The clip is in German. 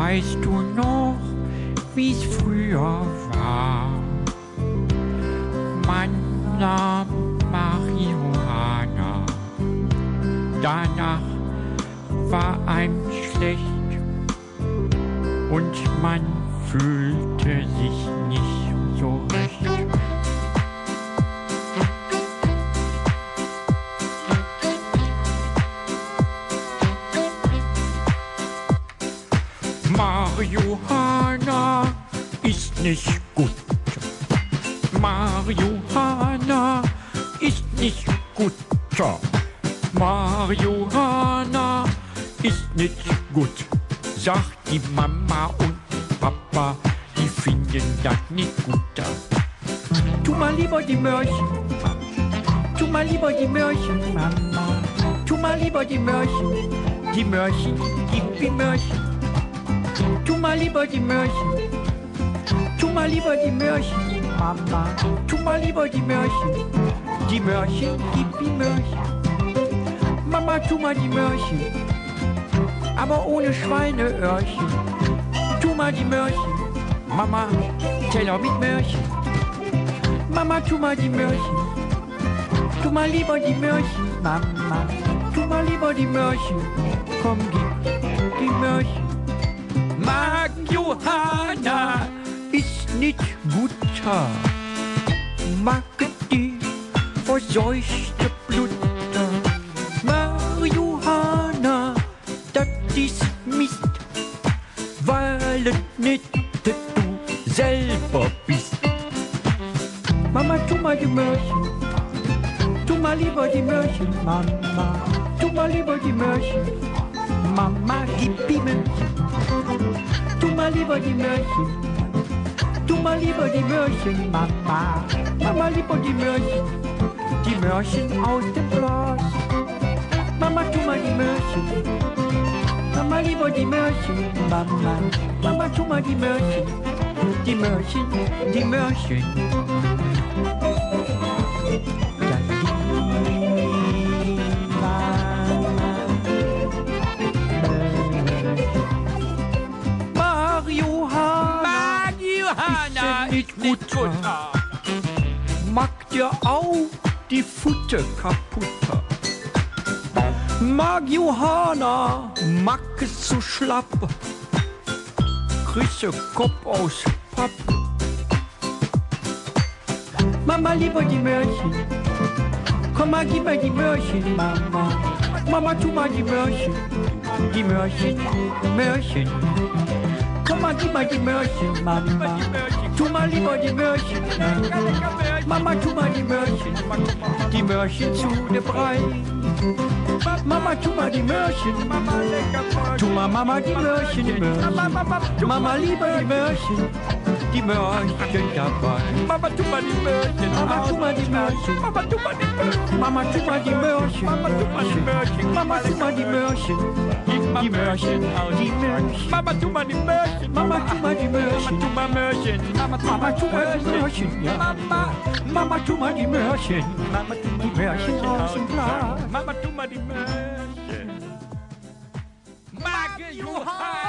Weißt du noch, wie's früher war? Man nahm Marihuana, danach war einem schlecht und man fühlte sich nicht so recht. Marihuana ist nicht gut. Marihuana ist nicht gut. Marihuana ist nicht gut. Sagt die Mama und Papa, die finden das nicht gut. Tu mal lieber die Möhrchen, tu mal lieber die Möhrchen, Mama. Tu mal lieber die Möhrchen, gib die Möhrchen. Tu mal lieber die Möhrchen, tu mal lieber die Möhrchen, Mama. Tu mal lieber die Möhrchen, gib die Möhrchen. Mama, tu mal die Möhrchen, aber ohne Schweineöhrchen. Tu mal die Möhrchen, Mama, Teller mit Möhrchen. Mama, tu mal die Möhrchen, tu mal lieber die Möhrchen, Mama. Tu mal lieber die Möhrchen, komm, gib die Möhrchen. Marihuana ist nicht guter, mag die verseuchte Blutter. Marihuana, das ist Mist, weil es nicht du selber bist. Mama, tu mal die Möhrchen, tu mal lieber die Möhrchen, Mama. Tu mal lieber die Möhrchen, Mama, gib die Möhrchen. Tu mal lieber die Möhrchen, tu mal lieber die Möhrchen, Mama. Mama, lieber die Möhrchen aus dem Glas. Mama, tu mal die Möhrchen, Mama, lieber die Möhrchen, Mama. Mama, tu mal die Möhrchen, die Möhrchen, die Möhrchen. Marihuana ist nicht gut. Macht dir auch die Futte kaputt. Marihuana mag es zu schlapp. Kriegst du Kopf aus Papp. Mama, lieber die Möhrchen. Komm mal, gib mir die Möhrchen, Mama. Mama, tu mal die Möhrchen. Die Möhrchen, Möhrchen. Komm mal, gib mal die Möhrchen, Mama. Tu mal lieber die Möhrchen. Mama, tu mal die Möhrchen. Die Möhrchen zu der Brei. Mama, tu mal die Möhrchen. Tu mal, Mama, die Möhrchen, die Möhrchen. Mama, lieber die Möhrchen. Die Möhrchen dabei. Mama, tu mal die Möhrchen. Mama, tu mal die Möhrchen. Mama, tu mal die Möhrchen. Mama, tu mal die Möhrchen. Mama, tu mal die Möhrchen. Mama, tu mal die Möhrchen. Die Möhrchen, die Möhrchen. Mama, tu mal die Möhrchen. Mama, tu mal die Möhrchen. Tu mal Möhrchen. Mama, tu mal die Möhrchen. Ja. Mama, tu mal die Möhrchen. Mama, tu mal die Möhrchen aus dem Glas. Mama, tu mal die Möhrchen. Marihuana.